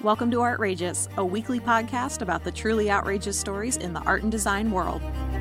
Welcome to Artrageous, a weekly podcast about the truly outrageous stories in the art and design world.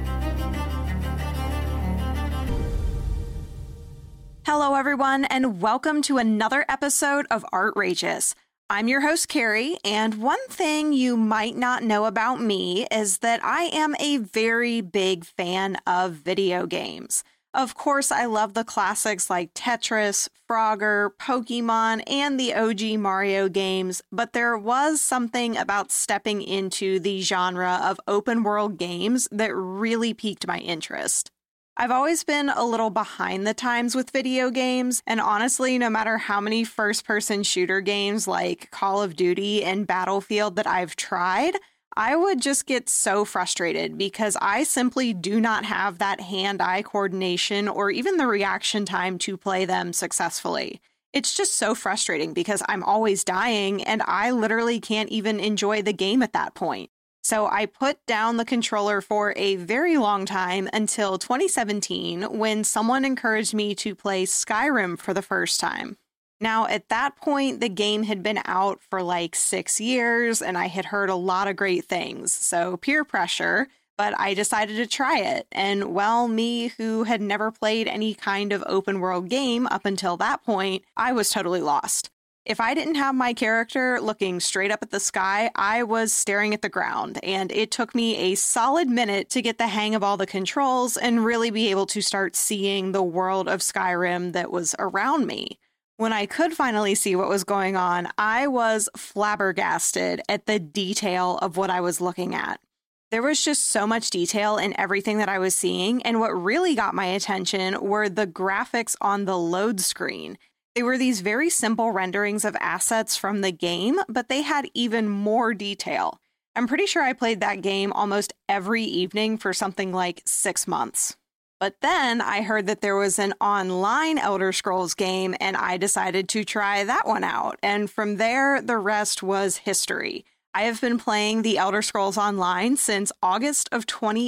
Hello, everyone, and welcome to another episode of Artrageous. I'm your host, Carrie, and one thing you might not know about me is that I am a very big fan of video games. Of course, I love the classics like Tetris, Frogger, Pokemon, and the OG Mario games, but there was something about stepping into the genre of open world games that really piqued my interest. I've always been a little behind the times with video games, and honestly, no matter how many first-person shooter games like Call of Duty and Battlefield that I've tried, I would just get so frustrated because I simply do not have that hand-eye coordination or even the reaction time to play them successfully. It's just so frustrating because I'm always dying and I literally can't even enjoy the game at that point. So I put down the controller for a very long time until 2017 when someone encouraged me to play Skyrim for the first time. Now, at that point, the game had been out for like 6 years, and I had heard a lot of great things, so peer pressure, but I decided to try it. And well, me, who had never played any kind of open world game up until that point, I was totally lost. If I didn't have my character looking straight up at the sky, I was staring at the ground, and it took me a solid minute to get the hang of all the controls and really be able to start seeing the world of Skyrim that was around me. When I could finally see what was going on, I was flabbergasted at the detail of what I was looking at. There was just so much detail in everything that I was seeing, and what really got my attention were the graphics on the load screen. They were these very simple renderings of assets from the game, but they had even more detail. I'm pretty sure I played that game almost every evening for something like 6 months. But then I heard that there was an online Elder Scrolls game, and I decided to try that one out. And from there, the rest was history. I have been playing the Elder Scrolls Online since August of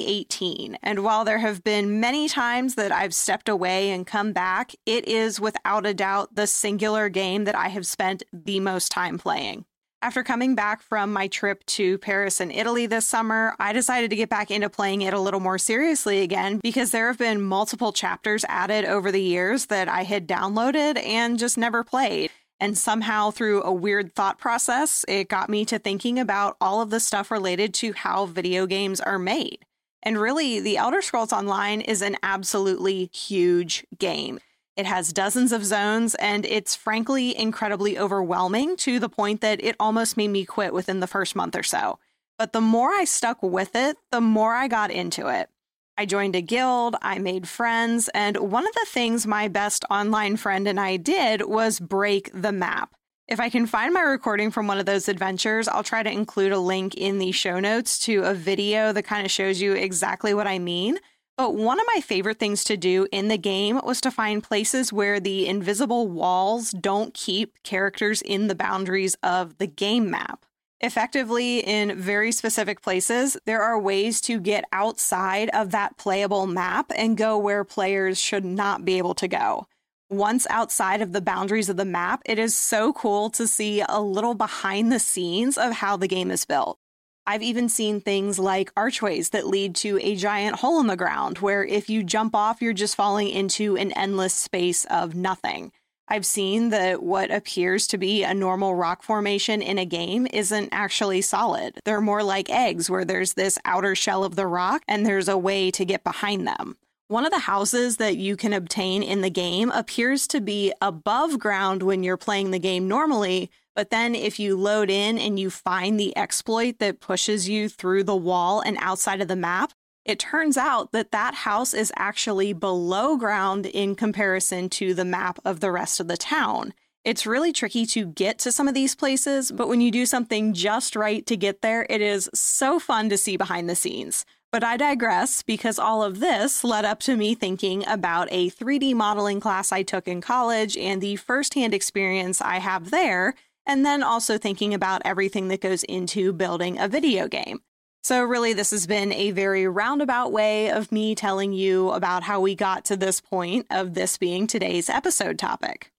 2018. And while there have been many times that I've stepped away and come back, it is without a doubt the singular game that I have spent the most time playing. After coming back from my trip to Paris and Italy this summer, I decided to get back into playing it a little more seriously again because there have been multiple chapters added over the years that I had downloaded and just never played. And somehow through a weird thought process, it got me to thinking about all of the stuff related to how video games are made. And really, the Elder Scrolls Online is an absolutely huge game. It has dozens of zones, and it's frankly incredibly overwhelming to the point that it almost made me quit within the first month or so. But the more I stuck with it, the more I got into it. I joined a guild, I made friends, and one of the things my best online friend and I did was break the map. If I can find my recording from one of those adventures, I'll try to include a link in the show notes to a video that kind of shows you exactly what I mean. But one of my favorite things to do in the game was to find places where the invisible walls don't keep characters in the boundaries of the game map. Effectively, in very specific places, there are ways to get outside of that playable map and go where players should not be able to go. Once outside of the boundaries of the map, it is so cool to see a little behind the scenes of how the game is built. I've even seen things like archways that lead to a giant hole in the ground, where if you jump off, you're just falling into an endless space of nothing. I've seen that what appears to be a normal rock formation in a game isn't actually solid. They're more like eggs, where there's this outer shell of the rock, and there's a way to get behind them. One of the houses that you can obtain in the game appears to be above ground when you're playing the game normally, but then if you load in and you find the exploit that pushes you through the wall and outside of the map, it turns out that that house is actually below ground in comparison to the map of the rest of the town. It's really tricky to get to some of these places, but when you do something just right to get there, it is so fun to see behind the scenes. But I digress because all of this led up to me thinking about a 3D modeling class I took in college and the firsthand experience I have there, and then also thinking about everything that goes into building a video game. So really, this has been a very roundabout way of me telling you about how we got to this point of this being today's episode topic.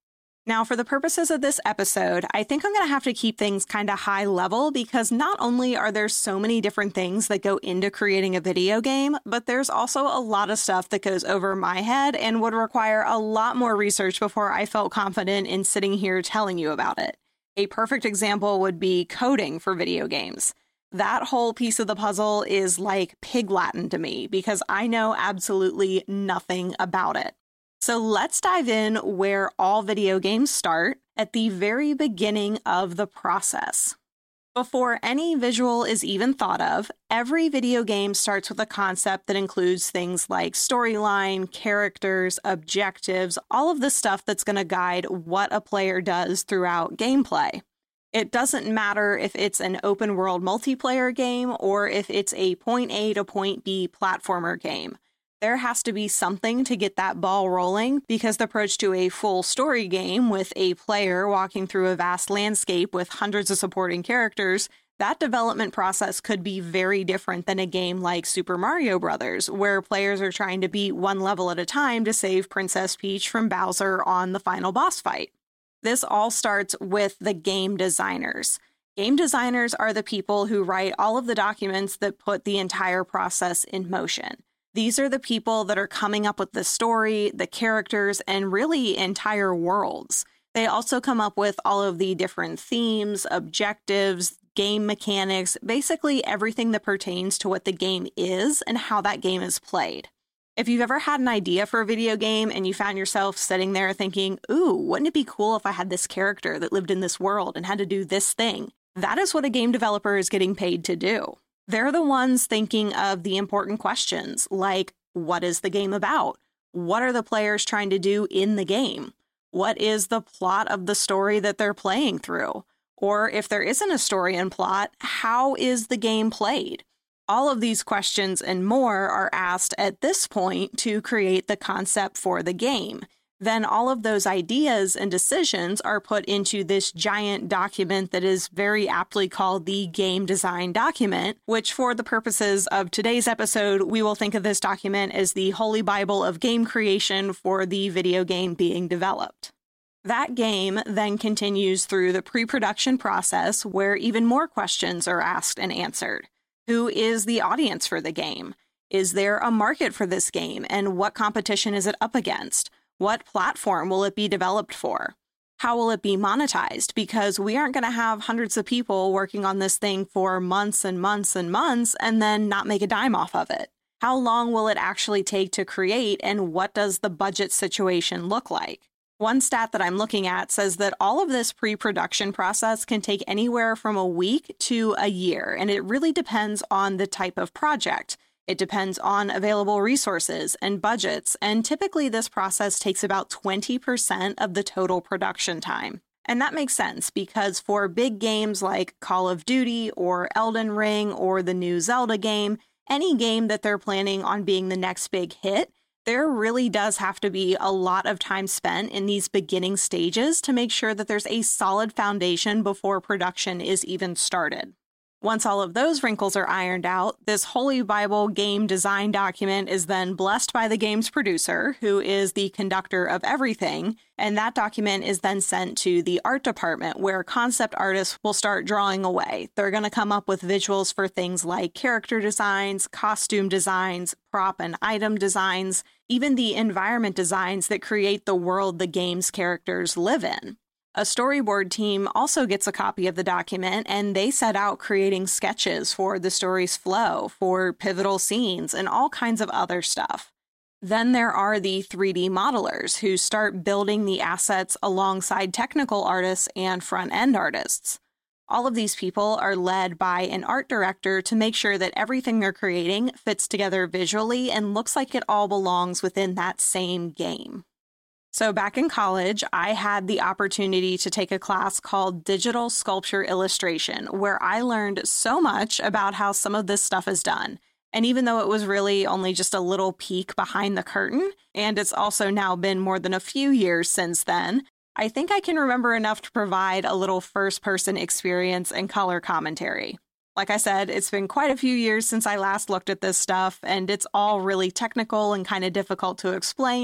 Now, for the purposes of this episode, I think I'm going to have to keep things kind of high level because not only are there so many different things that go into creating a video game, but there's also a lot of stuff that goes over my head and would require a lot more research before I felt confident in sitting here telling you about it. A perfect example would be coding for video games. That whole piece of the puzzle is like pig Latin to me because I know absolutely nothing about it. So let's dive in where all video games start, at the very beginning of the process. Before any visual is even thought of, every video game starts with a concept that includes things like storyline, characters, objectives, all of the stuff that's going to guide what a player does throughout gameplay. It doesn't matter if it's an open world multiplayer game or if it's a point A to point B platformer game. There has to be something to get that ball rolling because the approach to a full story game with a player walking through a vast landscape with hundreds of supporting characters, that development process could be very different than a game like Super Mario Bros., where players are trying to beat one level at a time to save Princess Peach from Bowser on the final boss fight. This all starts with the game designers. Game designers are the people who write all of the documents that put the entire process in motion. These are the people that are coming up with the story, the characters, and really entire worlds. They also come up with all of the different themes, objectives, game mechanics, basically everything that pertains to what the game is and how that game is played. If you've ever had an idea for a video game and you found yourself sitting there thinking, ooh, wouldn't it be cool if I had this character that lived in this world and had to do this thing? That is what a game developer is getting paid to do. They're the ones thinking of the important questions like, what is the game about? What are the players trying to do in the game? What is the plot of the story that they're playing through? Or if there isn't a story and plot, how is the game played? All of these questions and more are asked at this point to create the concept for the game. Then all of those ideas and decisions are put into this giant document that is very aptly called the game design document, which for the purposes of today's episode, we will think of this document as the holy Bible of game creation for the video game being developed. That game then continues through the pre-production process where even more questions are asked and answered. Who is the audience for the game? Is there a market for this game, and what competition is it up against? What platform will it be developed for? How will it be monetized? Because we aren't going to have hundreds of people working on this thing for months and months and months and then not make a dime off of it. How long will it actually take to create, and what does the budget situation look like? One stat that I'm looking at says that all of this pre-production process can take anywhere from a week to a year, and it really depends on the type of project. It depends on available resources and budgets, and typically this process takes about 20% of the total production time. And that makes sense because for big games like Call of Duty or Elden Ring or the new Zelda game, any game that they're planning on being the next big hit, there really does have to be a lot of time spent in these beginning stages to make sure that there's a solid foundation before production is even started. Once all of those wrinkles are ironed out, this Holy Bible game design document is then blessed by the game's producer, who is the conductor of everything, and that document is then sent to the art department, where concept artists will start drawing away. They're going to come up with visuals for things like character designs, costume designs, prop and item designs, even the environment designs that create the world the game's characters live in. A storyboard team also gets a copy of the document, and they set out creating sketches for the story's flow, for pivotal scenes, and all kinds of other stuff. Then there are the 3D modelers who start building the assets alongside technical artists and front-end artists. All of these people are led by an art director to make sure that everything they're creating fits together visually and looks like it all belongs within that same game. So back in college, I had the opportunity to take a class called Digital Sculpture Illustration, where I learned so much about how some of this stuff is done. And even though it was really only just a little peek behind the curtain, and it's also now been more than a few years since then, I think I can remember enough to provide a little first-person experience and color commentary. Like I said, it's been quite a few years since I last looked at this stuff, and it's all really technical and kind of difficult to explain.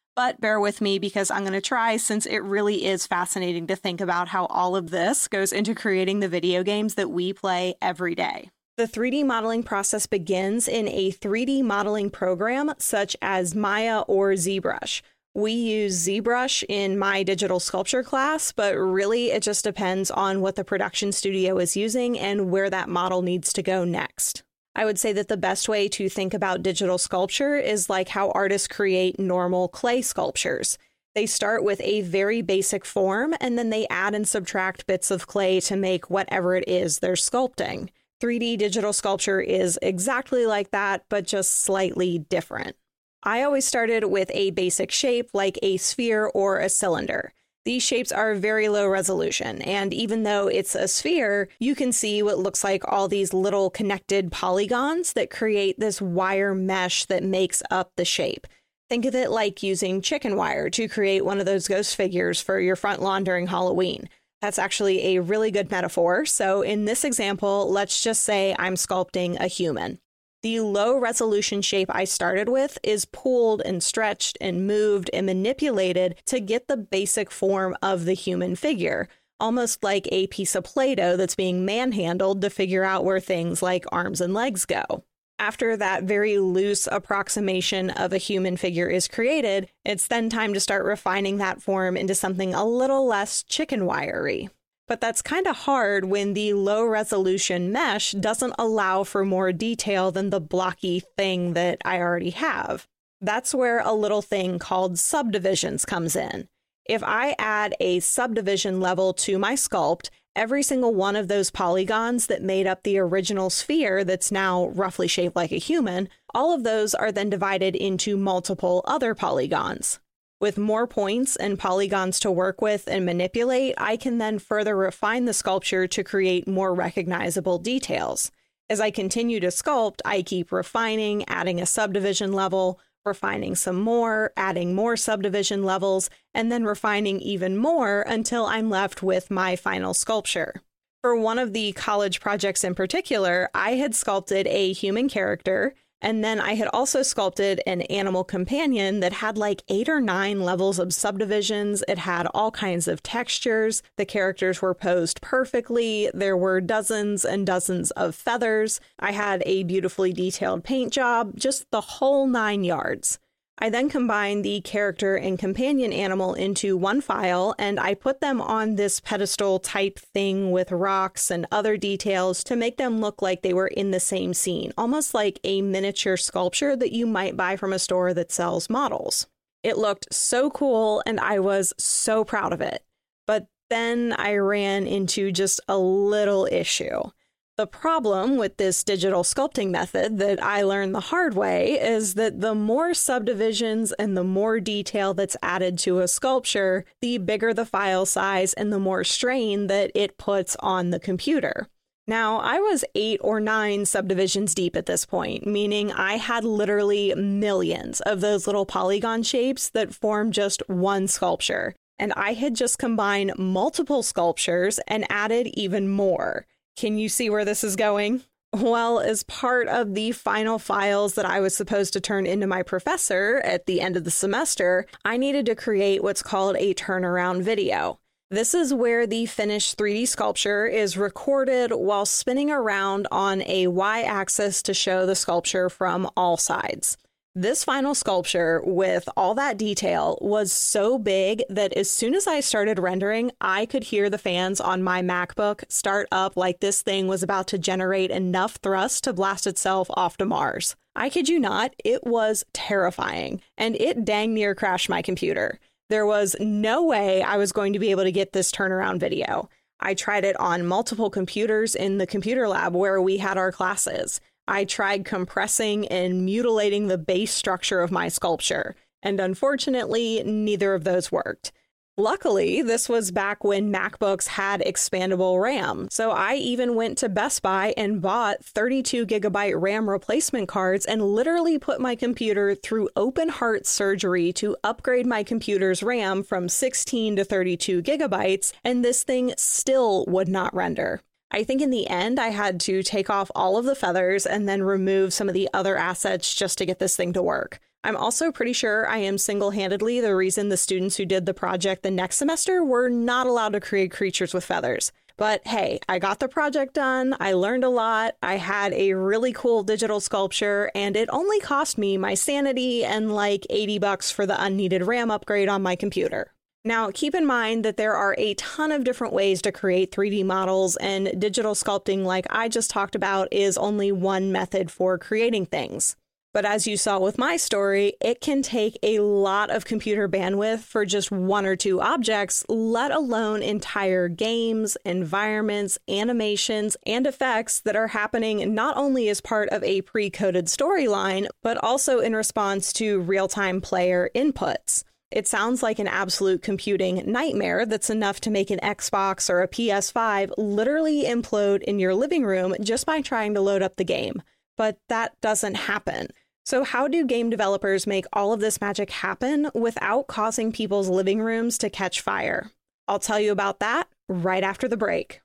But bear with me because I'm going to try, since it really is fascinating to think about how all of this goes into creating the video games that we play every day. The 3D modeling process begins in a 3D modeling program such as Maya or ZBrush. We use ZBrush in my digital sculpture class, but really it just depends on what the production studio is using and where that model needs to go next. I would say that the best way to think about digital sculpture is like how artists create normal clay sculptures. They start with a very basic form, and then they add and subtract bits of clay to make whatever it is they're sculpting. 3D digital sculpture is exactly like that, but just slightly different. I always started with a basic shape like a sphere or a cylinder. These shapes are very low resolution, and even though it's a sphere, you can see what looks like all these little connected polygons that create this wire mesh that makes up the shape. Think of it like using chicken wire to create one of those ghost figures for your front lawn during Halloween. That's actually a really good metaphor. So in this example, let's just say I'm sculpting a human. The low resolution shape I started with is pulled and stretched and moved and manipulated to get the basic form of the human figure, almost like a piece of Play-Doh that's being manhandled to figure out where things like arms and legs go. After that very loose approximation of a human figure is created, it's then time to start refining that form into something a little less chicken wiry. But that's kind of hard when the low resolution mesh doesn't allow for more detail than the blocky thing that I already have. That's where a little thing called subdivisions comes in. If I add a subdivision level to my sculpt, every single one of those polygons that made up the original sphere that's now roughly shaped like a human, all of those are then divided into multiple other polygons. With more points and polygons to work with and manipulate, I can then further refine the sculpture to create more recognizable details. As I continue to sculpt, I keep refining, adding a subdivision level, refining some more, adding more subdivision levels, and then refining even more until I'm left with my final sculpture. For one of the college projects in particular, I had sculpted a human character, and then I had also sculpted an animal companion that had like 8 or 9 levels of subdivisions. It had all kinds of textures. The characters were posed perfectly. There were dozens and dozens of feathers. I had a beautifully detailed paint job, just the whole 9 yards. I then combined the character and companion animal into one file, and I put them on this pedestal type thing with rocks and other details to make them look like they were in the same scene, almost like a miniature sculpture that you might buy from a store that sells models. It looked so cool, and I was so proud of it. But then I ran into just a little issue. The problem with this digital sculpting method that I learned the hard way is that the more subdivisions and the more detail that's added to a sculpture, the bigger the file size and the more strain that it puts on the computer. Now, I was 8 or 9 subdivisions deep at this point, meaning I had literally millions of those little polygon shapes that form just one sculpture. And I had just combined multiple sculptures and added even more. Can you see where this is going? Well, as part of the final files that I was supposed to turn into my professor at the end of the semester, I needed to create what's called a turnaround video. This is where the finished 3D sculpture is recorded while spinning around on a Y-axis to show the sculpture from all sides. This final sculpture, with all that detail, was so big that as soon as I started rendering, I could hear the fans on my MacBook start up like this thing was about to generate enough thrust to blast itself off to Mars. I kid you not, it was terrifying, and it dang near crashed my computer. There was no way I was going to be able to get this turnaround video. I tried it on multiple computers in the computer lab where we had our classes. I tried compressing and mutilating the base structure of my sculpture, and unfortunately, neither of those worked. Luckily, this was back when MacBooks had expandable RAM, so I even went to Best Buy and bought 32 gigabyte RAM replacement cards and literally put my computer through open heart surgery to upgrade my computer's RAM from 16 to 32 gigabytes, and this thing still would not render. I think in the end, I had to take off all of the feathers and then remove some of the other assets just to get this thing to work. I'm also pretty sure I am single-handedly the reason the students who did the project the next semester were not allowed to create creatures with feathers. But hey, I got the project done, I learned a lot, I had a really cool digital sculpture, and it only cost me my sanity and like $80 for the unneeded RAM upgrade on my computer. Now, keep in mind that there are a ton of different ways to create 3D models, and digital sculpting, like I just talked about, is only one method for creating things. But as you saw with my story, it can take a lot of computer bandwidth for just one or two objects, let alone entire games, environments, animations, and effects that are happening not only as part of a pre-coded storyline, but also in response to real-time player inputs. It sounds like an absolute computing nightmare that's enough to make an Xbox or a PS5 literally implode in your living room just by trying to load up the game. But that doesn't happen. So how do game developers make all of this magic happen without causing people's living rooms to catch fire? I'll tell you about that right after the break.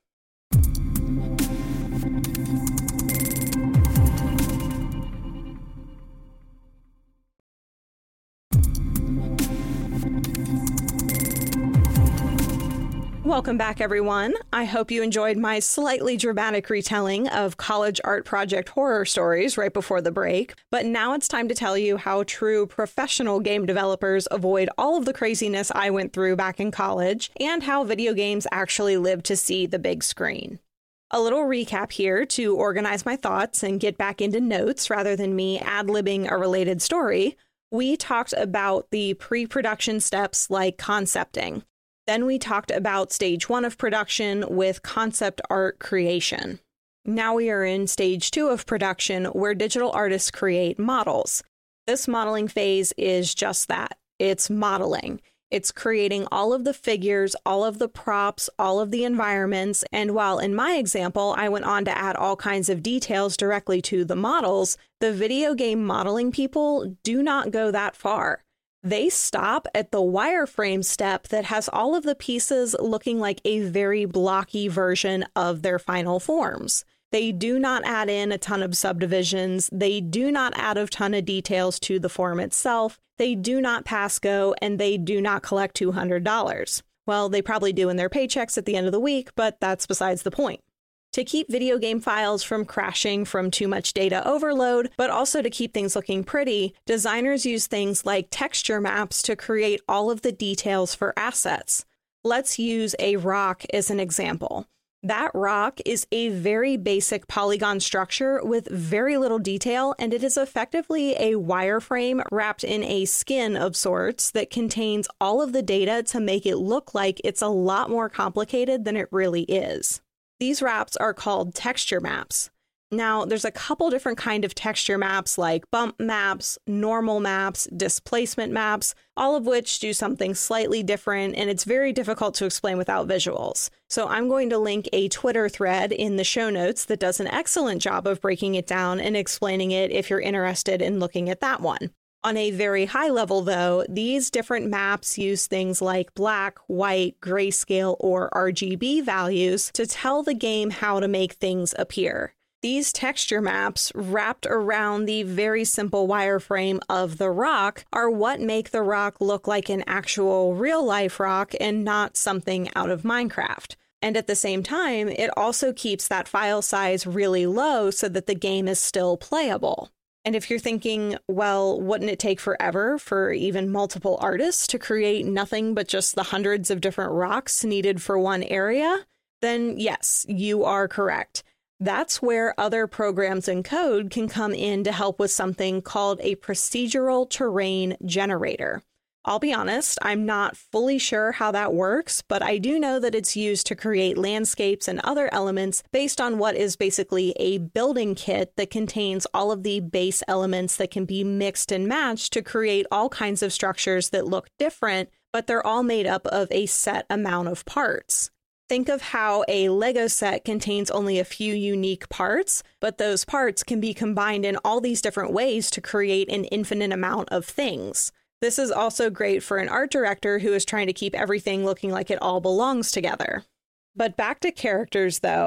Welcome back, everyone. I hope you enjoyed my slightly dramatic retelling of college art project horror stories right before the break. But now it's time to tell you how true professional game developers avoid all of the craziness I went through back in college, and how video games actually live to see the big screen. A little recap here to organize my thoughts and get back into notes rather than me ad-libbing a related story. We talked about the pre-production steps like concepting. Then we talked about stage 1 of production with concept art creation. Now we are in stage 2 of production, where digital artists create models. This modeling phase is just that. It's modeling. It's creating all of the figures, all of the props, all of the environments, and while in my example I went on to add all kinds of details directly to the models, the video game modeling people do not go that far. They stop at the wireframe step that has all of the pieces looking like a very blocky version of their final forms. They do not add in a ton of subdivisions. They do not add a ton of details to the form itself. They do not pass go, and they do not collect $200. Well, they probably do in their paychecks at the end of the week, but that's besides the point. To keep video game files from crashing from too much data overload, but also to keep things looking pretty, designers use things like texture maps to create all of the details for assets. Let's use a rock as an example. That rock is a very basic polygon structure with very little detail, and it is effectively a wireframe wrapped in a skin of sorts that contains all of the data to make it look like it's a lot more complicated than it really is. These wraps are called texture maps. Now, there's a couple different kind of texture maps like bump maps, normal maps, displacement maps, all of which do something slightly different, and it's very difficult to explain without visuals. So I'm going to link a Twitter thread in the show notes that does an excellent job of breaking it down and explaining it if you're interested in looking at that one. On a very high level, though, these different maps use things like black, white, grayscale, or RGB values to tell the game how to make things appear. These texture maps, wrapped around the very simple wireframe of the rock, are what make the rock look like an actual real-life rock and not something out of Minecraft. And at the same time, it also keeps that file size really low so that the game is still playable. And if you're thinking, well, wouldn't it take forever for even multiple artists to create nothing but just the hundreds of different rocks needed for one area? Then yes, you are correct. That's where other programs and code can come in to help with something called a procedural terrain generator. I'll be honest, I'm not fully sure how that works, but I do know that it's used to create landscapes and other elements based on what is basically a building kit that contains all of the base elements that can be mixed and matched to create all kinds of structures that look different, but they're all made up of a set amount of parts. Think of how a Lego set contains only a few unique parts, but those parts can be combined in all these different ways to create an infinite amount of things. This is also great for an art director who is trying to keep everything looking like it all belongs together. But back to characters, though.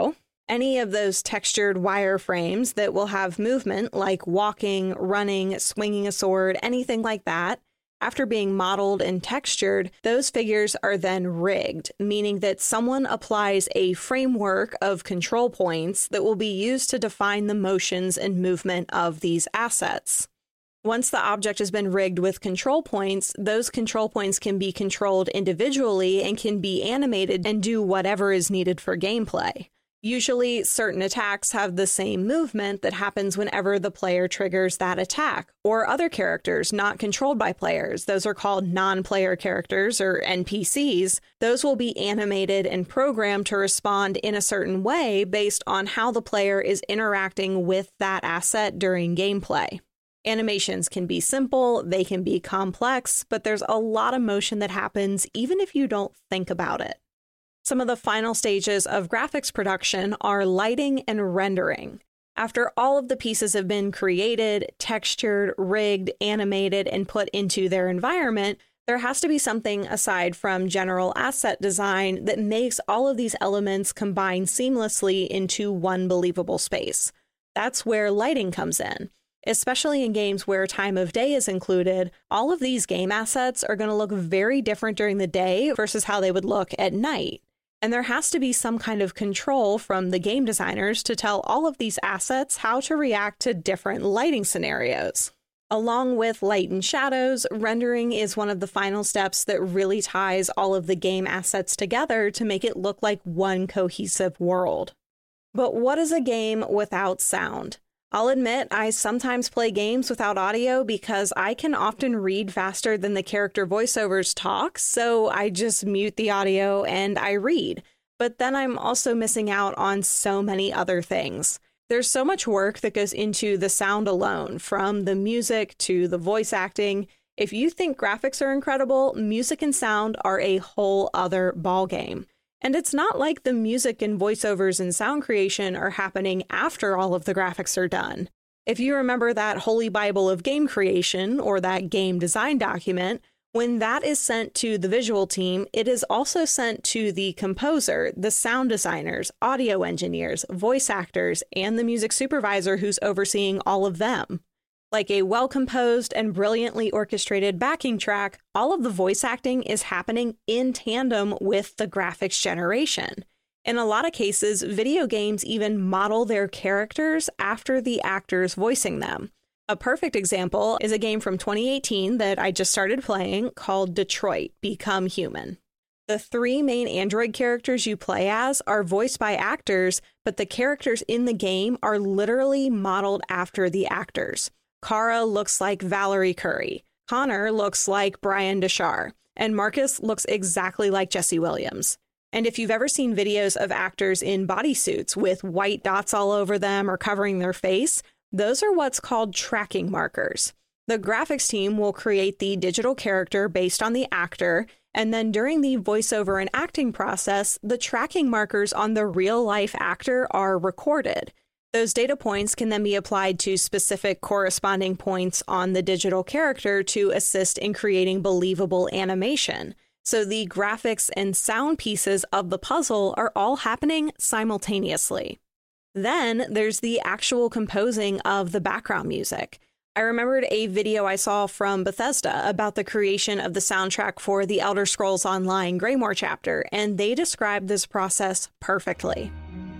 Any of those textured wireframes that will have movement like walking, running, swinging a sword, anything like that, after being modeled and textured, those figures are then rigged, meaning that someone applies a framework of control points that will be used to define the motions and movement of these assets. Once the object has been rigged with control points, those control points can be controlled individually and can be animated and do whatever is needed for gameplay. Usually, certain attacks have the same movement that happens whenever the player triggers that attack, or other characters not controlled by players. Those are called non-player characters, or NPCs. Those will be animated and programmed to respond in a certain way based on how the player is interacting with that asset during gameplay. Animations can be simple, they can be complex, but there's a lot of motion that happens even if you don't think about it. Some of the final stages of graphics production are lighting and rendering. After all of the pieces have been created, textured, rigged, animated, and put into their environment, there has to be something aside from general asset design that makes all of these elements combine seamlessly into one believable space. That's where lighting comes in. Especially in games where time of day is included, all of these game assets are going to look very different during the day versus how they would look at night. And there has to be some kind of control from the game designers to tell all of these assets how to react to different lighting scenarios. Along with light and shadows, rendering is one of the final steps that really ties all of the game assets together to make it look like one cohesive world. But what is a game without sound? I'll admit I sometimes play games without audio because I can often read faster than the character voiceovers talk, so I just mute the audio and I read. But then I'm also missing out on so many other things. There's so much work that goes into the sound alone, from the music to the voice acting. If you think graphics are incredible, music and sound are a whole other ballgame. And it's not like the music and voiceovers and sound creation are happening after all of the graphics are done. If you remember that Holy Bible of game creation, or that game design document, when that is sent to the visual team, it is also sent to the composer, the sound designers, audio engineers, voice actors, and the music supervisor who's overseeing all of them. Like a well-composed and brilliantly orchestrated backing track, all of the voice acting is happening in tandem with the graphics generation. In a lot of cases, video games even model their characters after the actors voicing them. A perfect example is a game from 2018 that I just started playing called Detroit: Become Human. The 3 main android characters you play as are voiced by actors, but the characters in the game are literally modeled after the actors. Kara looks like Valerie Curry, Connor looks like Brian Deshar, and Marcus looks exactly like Jesse Williams. And if you've ever seen videos of actors in bodysuits with white dots all over them or covering their face, those are what's called tracking markers. The graphics team will create the digital character based on the actor, and then during the voiceover and acting process, the tracking markers on the real-life actor are recorded. Those data points can then be applied to specific corresponding points on the digital character to assist in creating believable animation. So the graphics and sound pieces of the puzzle are all happening simultaneously. Then there's the actual composing of the background music. I remembered a video I saw from Bethesda about the creation of the soundtrack for the Elder Scrolls Online Greymoor chapter, and they described this process perfectly.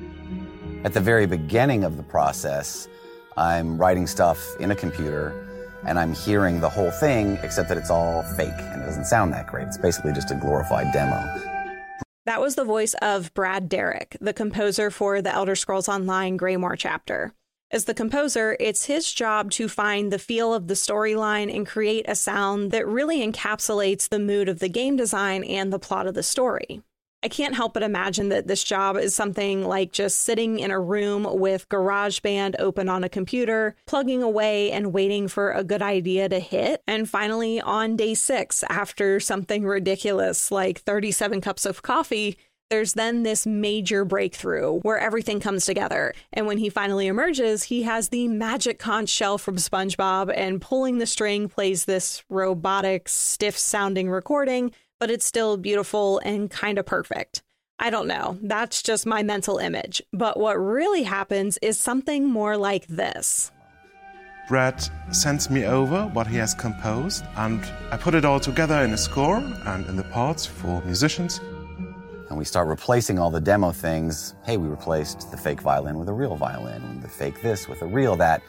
At the very beginning of the process, I'm writing stuff in a computer and I'm hearing the whole thing, except that it's all fake and it doesn't sound that great. It's basically just a glorified demo. That was the voice of Brad Derrick, the composer for the Elder Scrolls Online Greymoor chapter. As the composer, it's his job to find the feel of the storyline and create a sound that really encapsulates the mood of the game design and the plot of the story. I can't help but imagine that this job is something like just sitting in a room with GarageBand open on a computer, plugging away and waiting for a good idea to hit. And finally, on day 6, after something ridiculous like 37 cups of coffee, there's then this major breakthrough where everything comes together. And when he finally emerges, he has the magic conch shell from SpongeBob, and pulling the string plays this robotic, stiff-sounding recording, but it's still beautiful and kind of perfect. I don't know. That's just my mental image. But what really happens is something more like this. Brett sends me over what he has composed, and I put it all together in a score and in the parts for musicians. And we start replacing all the demo things. Hey, we replaced the fake violin with a real violin, the fake this with a real that.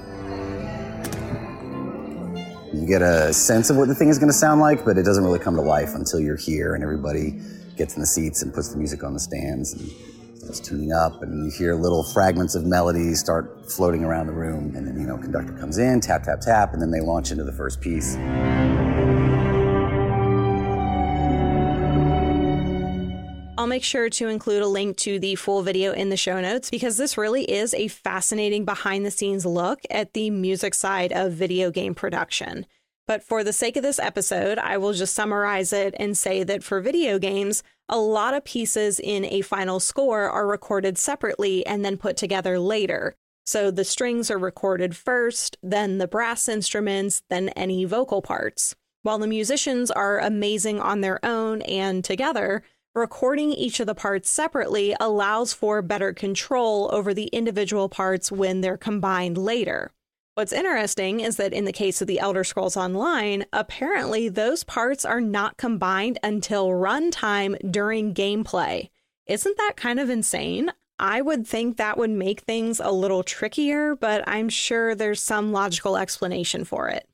You get a sense of what the thing is going to sound like, but it doesn't really come to life until you're here and everybody gets in the seats and puts the music on the stands and starts tuning up, and you hear little fragments of melodies start floating around the room, and then, conductor comes in, tap, tap, tap, and then they launch into the first piece. I'll make sure to include a link to the full video in the show notes because this really is a fascinating behind-the-scenes look at the music side of video game production. But for the sake of this episode, I will just summarize it and say that for video games, a lot of pieces in a final score are recorded separately and then put together later. So the strings are recorded first, then the brass instruments, then any vocal parts. While the musicians are amazing on their own and together, recording each of the parts separately allows for better control over the individual parts when they're combined later. What's interesting is that in the case of the Elder Scrolls Online, apparently those parts are not combined until runtime during gameplay. Isn't that kind of insane? I would think that would make things a little trickier, but I'm sure there's some logical explanation for it.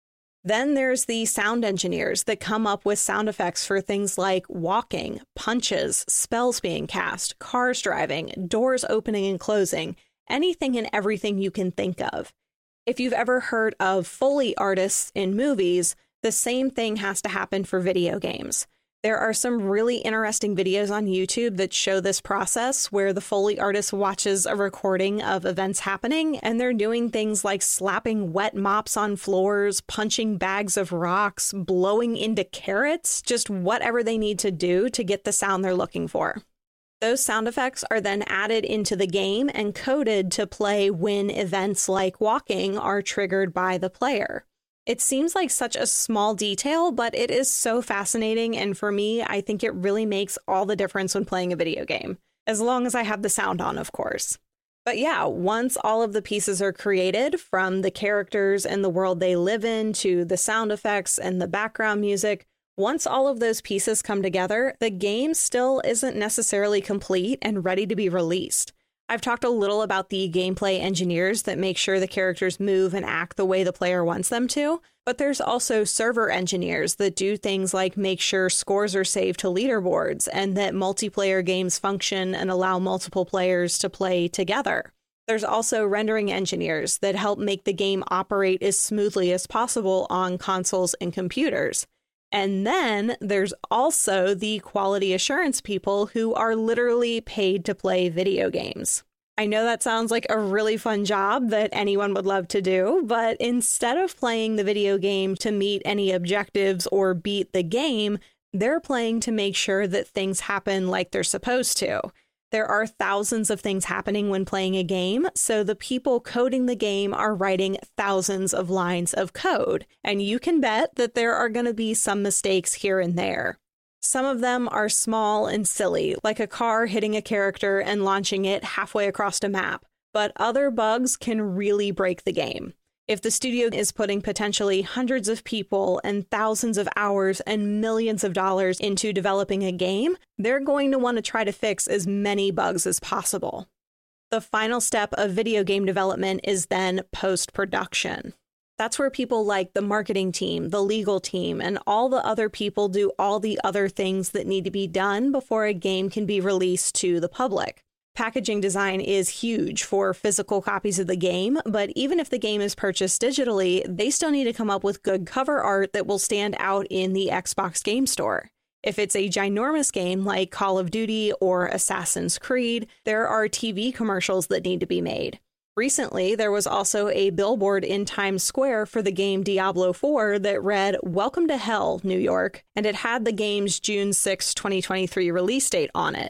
Then there's the sound engineers that come up with sound effects for things like walking, punches, spells being cast, cars driving, doors opening and closing, anything and everything you can think of. If you've ever heard of Foley artists in movies, the same thing has to happen for video games. There are some really interesting videos on YouTube that show this process where the Foley artist watches a recording of events happening and they're doing things like slapping wet mops on floors, punching bags of rocks, blowing into carrots, just whatever they need to do to get the sound they're looking for. Those sound effects are then added into the game and coded to play when events like walking are triggered by the player. It seems like such a small detail, but it is so fascinating, and for me, I think it really makes all the difference when playing a video game. As long as I have the sound on, of course. But yeah, once all of the pieces are created, from the characters and the world they live in to the sound effects and the background music, once all of those pieces come together, the game still isn't necessarily complete and ready to be released. I've talked a little about the gameplay engineers that make sure the characters move and act the way the player wants them to, but there's also server engineers that do things like make sure scores are saved to leaderboards and that multiplayer games function and allow multiple players to play together. There's also rendering engineers that help make the game operate as smoothly as possible on consoles and computers. And then there's also the quality assurance people who are literally paid to play video games. I know that sounds like a really fun job that anyone would love to do, but instead of playing the video game to meet any objectives or beat the game, they're playing to make sure that things happen like they're supposed to. There are thousands of things happening when playing a game, so the people coding the game are writing thousands of lines of code, and you can bet that there are going to be some mistakes here and there. Some of them are small and silly, like a car hitting a character and launching it halfway across a map, but other bugs can really break the game. If the studio is putting potentially hundreds of people and thousands of hours and millions of dollars into developing a game, they're going to want to try to fix as many bugs as possible. The final step of video game development is then post-production. That's where people like the marketing team, the legal team, and all the other people do all the other things that need to be done before a game can be released to the public. Packaging design is huge for physical copies of the game, but even if the game is purchased digitally, they still need to come up with good cover art that will stand out in the Xbox Game Store. If it's a ginormous game like Call of Duty or Assassin's Creed, there are TV commercials that need to be made. Recently, there was also a billboard in Times Square for the game Diablo 4 that read, "Welcome to Hell, New York," and it had the game's June 6, 2023 release date on it.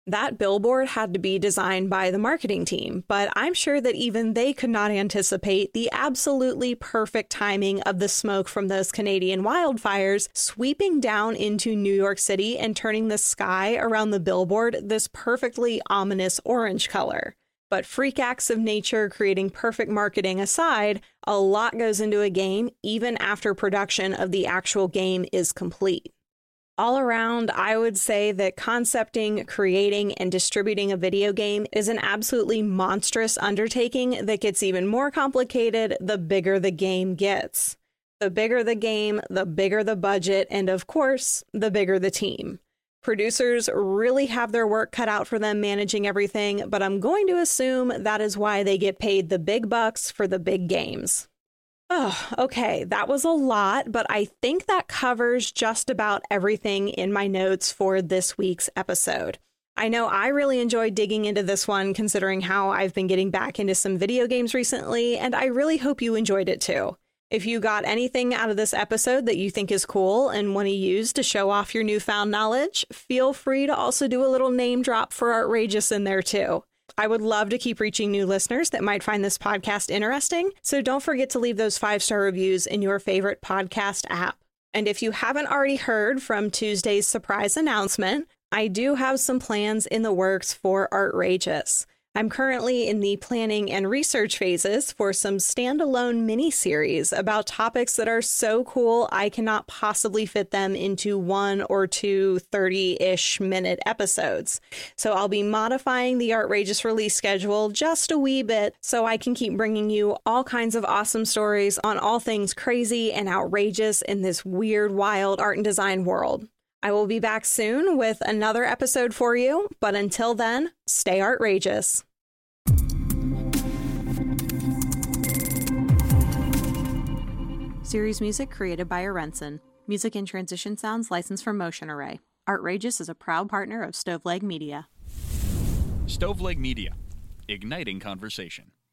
That billboard had to be designed by the marketing team, but I'm sure that even they could not anticipate the absolutely perfect timing of the smoke from those Canadian wildfires sweeping down into New York City and turning the sky around the billboard this perfectly ominous orange color. But freak acts of nature creating perfect marketing aside, a lot goes into a game even after production of the actual game is complete. All around, I would say that concepting, creating, and distributing a video game is an absolutely monstrous undertaking that gets even more complicated the bigger the game gets. The bigger the game, the bigger the budget, and of course, the bigger the team. Producers really have their work cut out for them managing everything, but I'm going to assume that is why they get paid the big bucks for the big games. Oh, okay, that was a lot, but I think that covers just about everything in my notes for this week's episode. I know I really enjoyed digging into this one considering how I've been getting back into some video games recently, and I really hope you enjoyed it too. If you got anything out of this episode that you think is cool and want to use to show off your newfound knowledge, feel free to also do a little name drop for Artrageous in there too. I would love to keep reaching new listeners that might find this podcast interesting, so don't forget to leave those 5-star reviews in your favorite podcast app. And if you haven't already heard from Tuesday's surprise announcement, I do have some plans in the works for Artrageous. I'm currently in the planning and research phases for some standalone mini-series about topics that are so cool I cannot possibly fit them into 1 or 2 30-ish minute episodes. So I'll be modifying the Artrageous release schedule just a wee bit so I can keep bringing you all kinds of awesome stories on all things crazy and outrageous in this weird, wild art and design world. I will be back soon with another episode for you, but until then, stay Artrageous. Series music created by Arenson. Music and transition sounds licensed from Motion Array. Artrageous is a proud partner of Stoveleg Media. Stoveleg Media, igniting conversation.